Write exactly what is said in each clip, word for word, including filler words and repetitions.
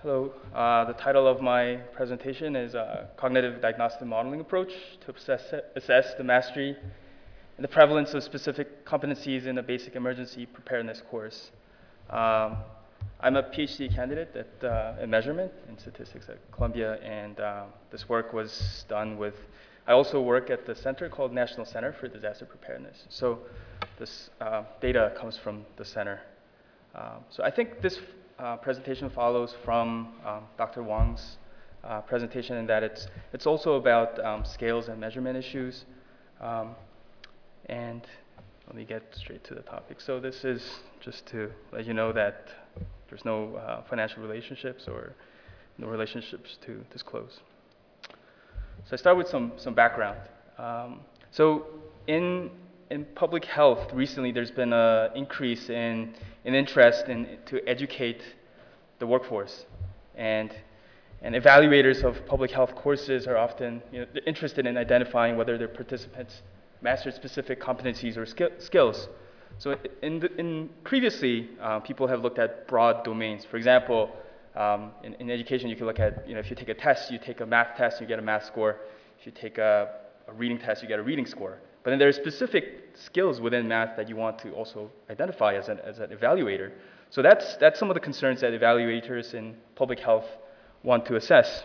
Hello. Uh, the title of my presentation is uh, Cognitive Diagnostic Modeling Approach to assess, assess the mastery and the prevalence of specific competencies in a basic emergency preparedness course. Um, I'm a PhD candidate at, uh, in measurement and statistics at Columbia, and uh, this work was done with, I also work at the center called National Center for Disaster Preparedness. So this uh, data comes from the center. Uh, so I think this Uh, presentation follows from um, Doctor Wang's uh, presentation in that it's, it's also about um, scales and measurement issues. Um, and let me get straight to the topic. So this is just to let you know that there's no uh, financial relationships or no relationships to disclose. So I start with some, some background. Um, so in In public health, recently there's been an increase in, in interest in, to educate the workforce. And, and evaluators of public health courses are often you know, interested in identifying whether their participants master specific competencies or skill, skills. So in, the, in previously, uh, people have looked at broad domains. For example, um, in, in education, you can look at, you know, if you take a test, you take a math test, you get a math score. If you take a, a reading test, you get a reading score. But then there are specific skills within math that you want to also identify as an, as an evaluator. So that's, that's some of the concerns that evaluators in public health want to assess.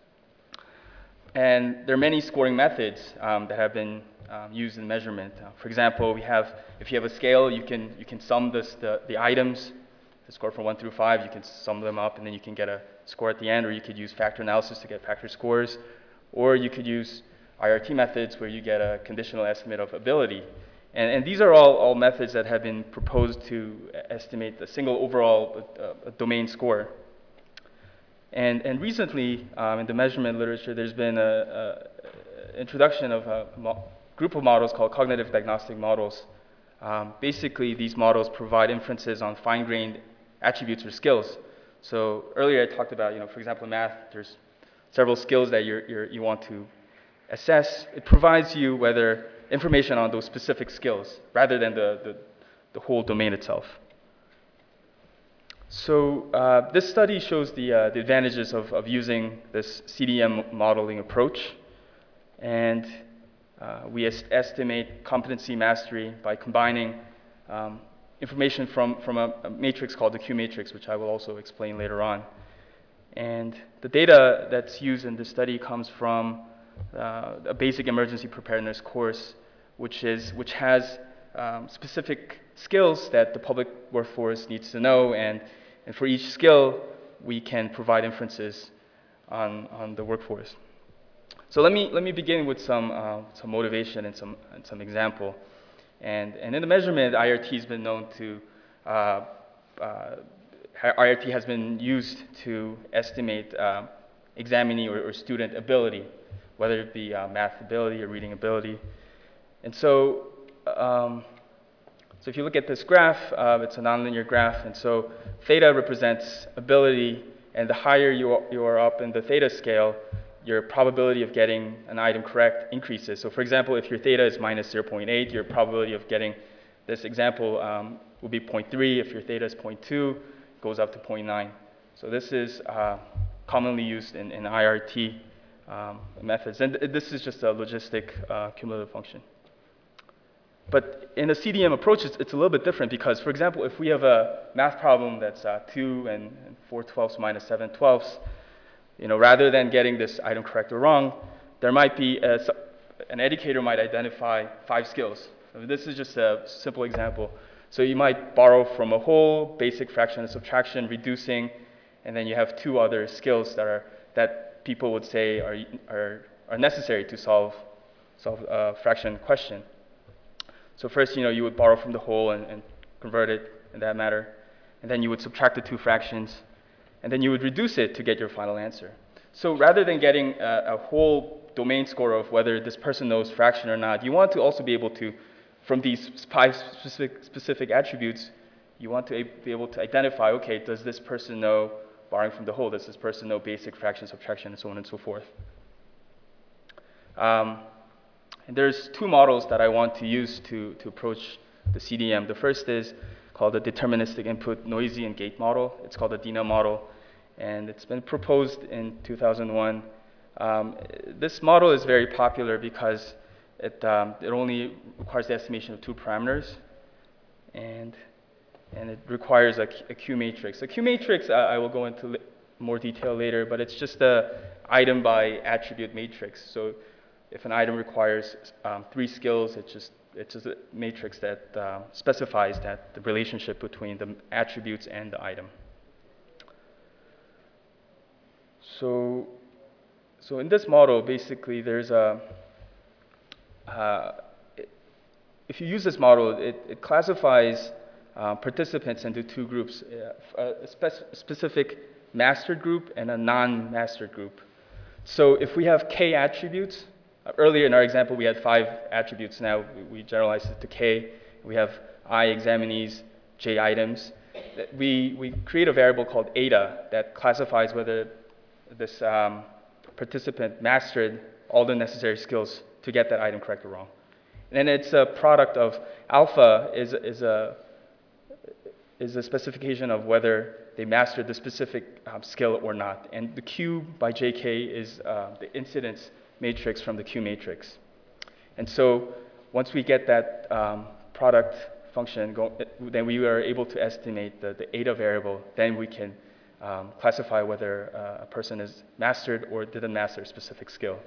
And there are many scoring methods um, that have been um, used in measurement. Uh, for example, we have, if you have a scale, you can, you can sum this, the, the items, the score from one through five, you can sum them up and then you can get a score at the end, or you could use factor analysis to get factor scores, or you could use I R T methods where you get a conditional estimate of ability. And, and these are all, all methods that have been proposed to estimate a single overall uh, domain score. And, and recently, um, in the measurement literature, there's been an introduction of a group of models called cognitive diagnostic models. Um, basically, these models provide inferences on fine-grained attributes or skills. So earlier I talked about, you know, for example, in math, there's several skills that you're, you're, you want to assess. It provides you whether information on those specific skills rather than the, the, the whole domain itself. So uh, this study shows the, uh, the advantages of, of using this C D M modeling approach. And uh, we est estimate competency mastery by combining um, information from, from a, a matrix called the Q matrix, which I will also explain later on. And the data that's used in this study comes from Uh, a basic emergency preparedness course, which is which has um, specific skills that the public workforce needs to know, and and for each skill we can provide inferences on on the workforce. So let me let me begin with some uh, some motivation and some and some example, and and in the measurement, I R T has been known to uh, uh, I R T has been used to estimate uh, examinee or, or student ability, whether it be uh, math ability or reading ability. And so, um, so if you look at this graph, uh, it's a nonlinear graph, and so theta represents ability, and the higher you are, you are up in the theta scale, your probability of getting an item correct increases. So for example, if your theta is minus zero point eight, your probability of getting this example um, will be zero point three. If your theta is zero point two, it goes up to zero point nine. So this is uh, commonly used in, in I R T Um, methods. And th this is just a logistic uh, cumulative function. But in a C D M approach, it's, it's a little bit different because, for example, if we have a math problem that's uh, two and, and four twelfths minus seven twelfths, you know, rather than getting this item correct or wrong, there might be a, an educator might identify five skills. So this is just a simple example. So you might borrow from a whole, basic fraction and subtraction, reducing, and then you have two other skills that are that people would say are, are, are necessary to solve, solve a fraction question. So first, you know, you would borrow from the whole and, and convert it in that matter. And then you would subtract the two fractions. And then you would reduce it to get your final answer. So rather than getting a, a whole domain score of whether this person knows fraction or not, you want to also be able to, from these five specific, specific attributes, you want to be able to identify, okay, does this person know borrowing from the whole, does this person know basic fraction, subtraction, and so on and so forth. Um, and there's two models that I want to use to, to approach the C D M. The first is called the deterministic input noisy and gate model. It's called the D I N A model. and it's been proposed in two thousand one. Um, this model is very popular because it, um, it only requires the estimation of two parameters, and, and it requires a, a Q matrix. A Q matrix, uh, I will go into more detail later, but it's just a item by attribute matrix. So if an item requires um, three skills, it's just, it's just a matrix that uh, specifies that the relationship between the attributes and the item. So, so in this model, basically, there's a, uh, it, if you use this model, it, it classifies uh, participants into two groups, uh, a spec specific mastered group and a non-mastered group. So if we have k attributes, uh, earlier in our example, we had five attributes. Now we, we generalize it to k. We have I examinees, j items. We, we create a variable called eta that classifies whether this um, participant mastered all the necessary skills to get that item correct or wrong. And then it's a product of alpha is, is, a, is a specification of whether they mastered the specific um, skill or not. And the Q by J K is uh, the incidence matrix from the Q matrix. And so once we get that um, product function, go, then we are able to estimate the, the eta variable. Then we can Um, classify whether uh, a person is mastered or didn't master a specific skill.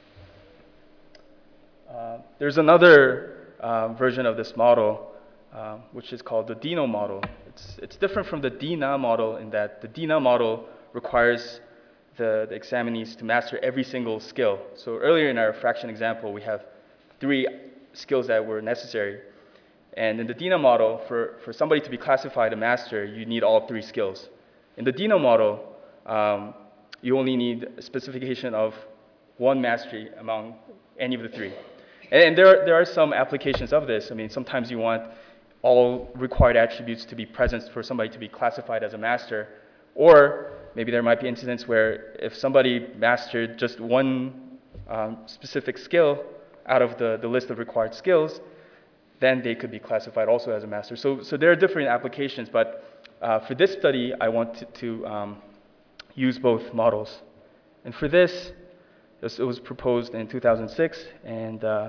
Uh, there's another uh, version of this model, uh, which is called the Dino model. It's, it's different from the D N A model in that the D N A model requires the, the examinees to master every single skill. So earlier in our fraction example, we have three skills that were necessary. And in the D N A model, for, for somebody to be classified a master, you need all three skills. In the Dino model, um, you only need a specification of one mastery among any of the three. And, and there, are, there are some applications of this. I mean, sometimes you want all required attributes to be present for somebody to be classified as a master. Or maybe there might be incidents where if somebody mastered just one um, specific skill out of the, the list of required skills, then they could be classified also as a master. So, so there are different applications, but Uh, for this study, I want to, to um, use both models. And for this, it was, it was proposed in two thousand six, and uh,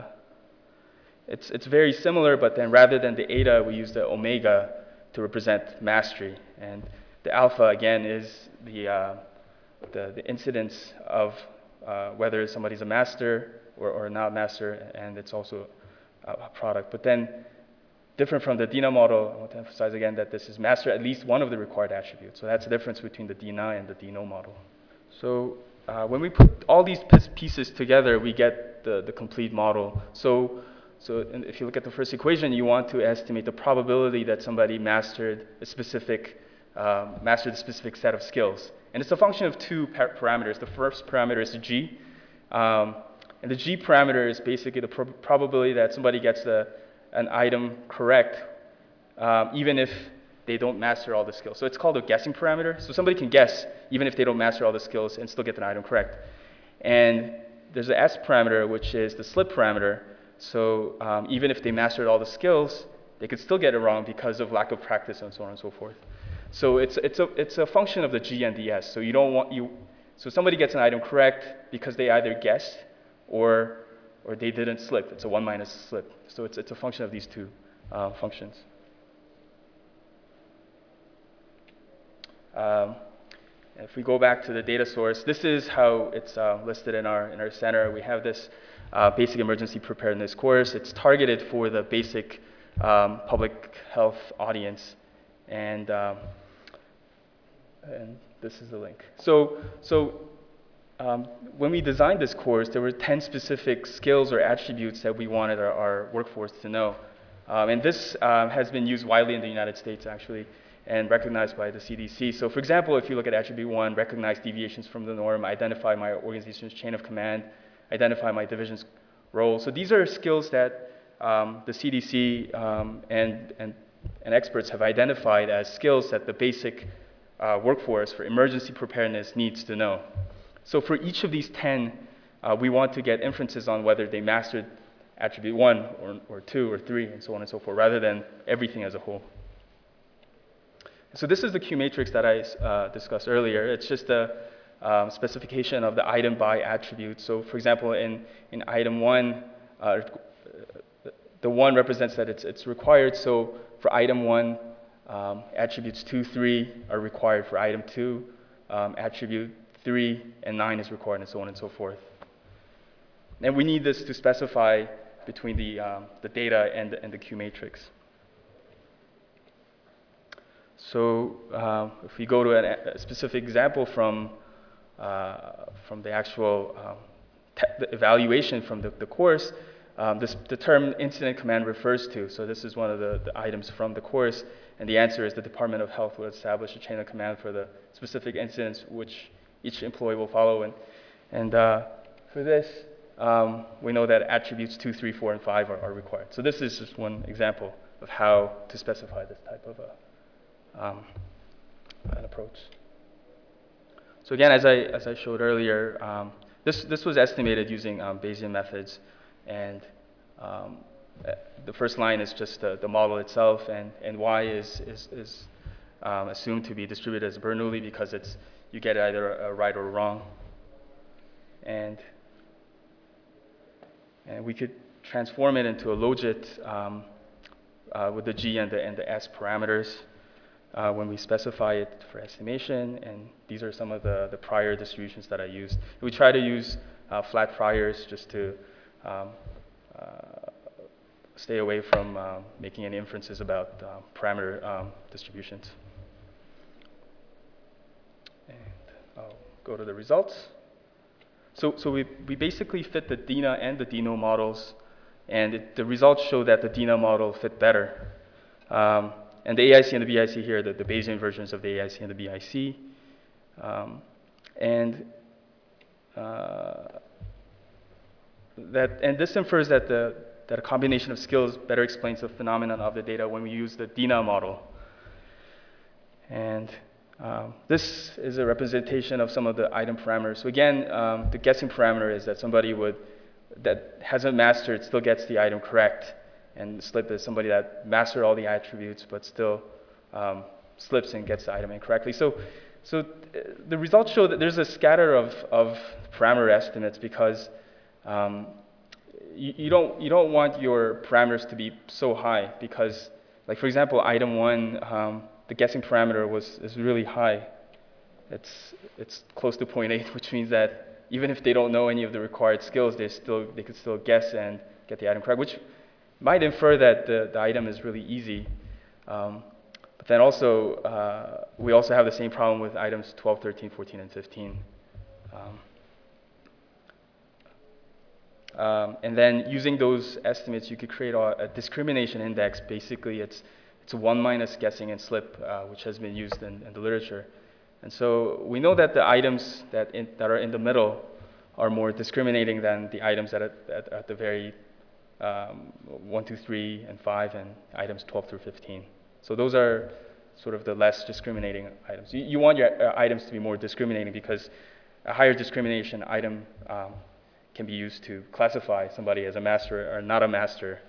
it's, it's very similar, but then rather than the eta, we use the omega to represent mastery. And the alpha, again, is the, uh, the, the incidence of uh, whether somebody's a master or, or not master, and it's also a, a product. But then, different from the D N A model, I want to emphasize again that this is master at least one of the required attributes. So that's the difference between the D N A and the Dino model. So uh, when we put all these pieces together, we get the, the complete model. So, so if you look at the first equation, you want to estimate the probability that somebody mastered a specific, um, mastered a specific set of skills. And it's a function of two par parameters. The first parameter is the G. Um, and the G parameter is basically the pro probability that somebody gets the an item correct, um, even if they don't master all the skills. So it's called a guessing parameter. So somebody can guess even if they don't master all the skills and still get an item correct. And there's the S parameter, which is the slip parameter. So um, even if they mastered all the skills, they could still get it wrong because of lack of practice and so on and so forth. So it's, it's, a, it's a function of the G and the S. So you don't want you, so somebody gets an item correct because they either guessed or or they didn't slip. It's a one minus slip. So it's, it's a function of these two uh, functions. Um, if we go back to the data source, this is how it's uh, listed in our, in our center. We have this uh, basic emergency preparedness course. It's targeted for the basic um, public health audience. And, um, and this is the link. So, so Um, when we designed this course, there were ten specific skills or attributes that we wanted our, our workforce to know. Um, and this um, has been used widely in the United States, actually, and recognized by the C D C. So for example, if you look at attribute one, recognize deviations from the norm, identify my organization's chain of command, identify my division's role. So these are skills that um, the C D C um, and, and, and experts have identified as skills that the basic uh, workforce for emergency preparedness needs to know. So for each of these ten, uh, we want to get inferences on whether they mastered attribute one or, or two or three and so on and so forth, rather than everything as a whole. So this is the Q matrix that I uh, discussed earlier. It's just a um, specification of the item by attribute. So for example, in, in item one, uh, the one represents that it's, it's required. So for item one, um, attributes two, three are required. For item two, um, attribute three and nine is required, and so on and so forth. And we need this to specify between the, um, the data and the, and the Q matrix. So uh, if we go to an, a specific example from, uh, from the actual um, the evaluation from the, the course, um, this, the term incident command refers to. So this is one of the, the items from the course, and the answer is the Department of Health will establish a chain of command for the specific incidents which each employee will follow. And, and uh, for this, um, we know that attributes two, three, four, and five are, are required. So this is just one example of how to specify this type of a Um, an approach. So again, as I, as I showed earlier, um, this, this was estimated using um, Bayesian methods, and um, the first line is just the, the model itself, and, and Y is, is, is um, assumed to be distributed as Bernoulli because it's, you get either a right or wrong. And, and we could transform it into a logit um, uh, with the G and the, and the S parameters. Uh, when we specify it for estimation, and these are some of the, the prior distributions that I used. We try to use uh, flat priors just to um, uh, stay away from um, making any inferences about uh, parameter um, distributions. And I'll go to the results. So, so we, we basically fit the D I N A and the D I N O models, and it, the results show that the D I N A model fit better. Um, And the A I C and the B I C here, the, the Bayesian versions of the A I C and the B I C. Um, and, uh, that, and this infers that, the, that a combination of skills better explains the phenomenon of the data when we use the D I N A model. And um, this is a representation of some of the item parameters. So again, um, the guessing parameter is that somebody would, that hasn't mastered still gets the item correct. And slip is somebody that mastered all the attributes but still um, slips and gets the item incorrectly. So, so the results show that there's a scatter of, of parameter estimates because um, you, you, don't, you don't want your parameters to be so high because, like for example, item one, um, the guessing parameter was, is really high. It's, it's close to zero point eight, which means that even if they don't know any of the required skills, they, still, they could still guess and get the item correct, which might infer that the, the item is really easy. Um, but then also, uh, we also have the same problem with items twelve, thirteen, fourteen, and fifteen. Um, um, and then using those estimates, you could create a, a discrimination index. Basically, it's, it's a one minus guessing and slip, uh, which has been used in, in the literature. And so we know that the items that, in, that are in the middle are more discriminating than the items that are at, at the very Um, one, two, three, and five, and items twelve through fifteen. So those are sort of the less discriminating items. You, you want your uh, items to be more discriminating because a higher discrimination item um, can be used to classify somebody as a master or not a master.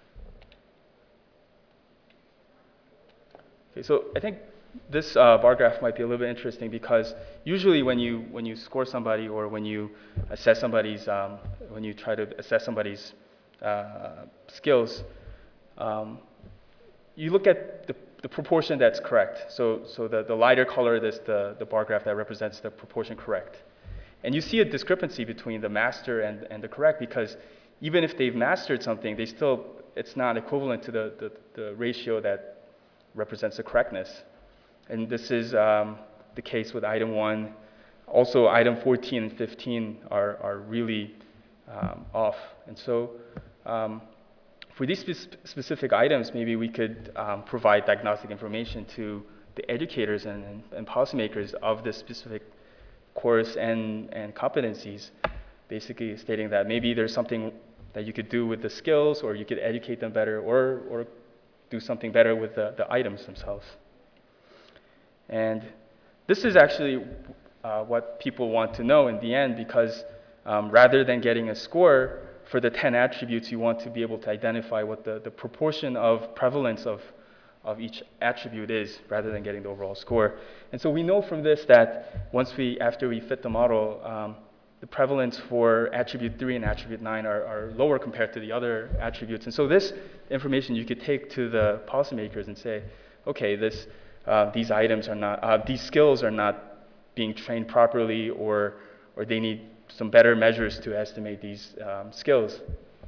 Okay, so I think this uh, bar graph might be a little bit interesting because usually when you when you score somebody or when you assess somebody's um, when you try to assess somebody's Uh, skills, um, you look at the, the proportion that's correct. So, so the, the lighter color is the, the bar graph that represents the proportion correct. And you see a discrepancy between the master and, and the correct because even if they've mastered something, they still, it's not equivalent to the, the, the ratio that represents the correctness. And this is um, the case with item one. Also, item fourteen and fifteen are, are really um, off. And so, Um, for these spe specific items, maybe we could um, provide diagnostic information to the educators and, and, and policymakers of this specific course and, and competencies, basically stating that maybe there's something that you could do with the skills, or you could educate them better, or, or do something better with the, the items themselves. And this is actually uh, what people want to know in the end, because um, rather than getting a score, for the ten attributes, you want to be able to identify what the, the proportion of prevalence of, of each attribute is, rather than getting the overall score. And so we know from this that once we, after we fit the model, um, the prevalence for attribute three and attribute nine are, are lower compared to the other attributes. And so this information you could take to the policymakers and say, okay, this, uh, these items are not, uh, these skills are not being trained properly, or, or they need some better measures to estimate these um, skills.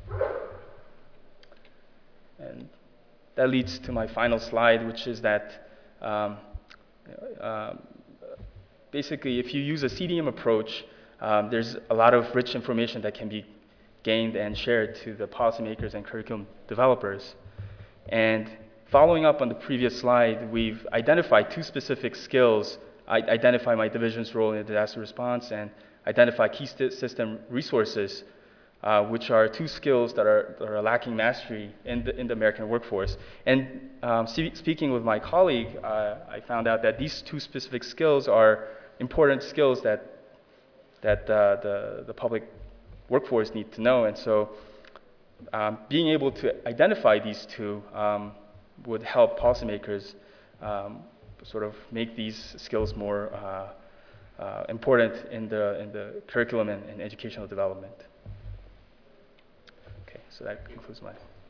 And that leads to my final slide, which is that um, uh, basically if you use a C D M approach, um, there's a lot of rich information that can be gained and shared to the policymakers and curriculum developers. And following up on the previous slide, we've identified two specific skills. I identify my division's role in disaster response and identify key system resources, uh, which are two skills that are, that are lacking mastery in the, in the American workforce. And um, speaking with my colleague, uh, I found out that these two specific skills are important skills that, that uh, the, the public workforce need to know. And so um, being able to identify these two um, would help policymakers um, sort of make these skills more uh, uh, important in the, in the curriculum and, and educational development. Okay, so that concludes my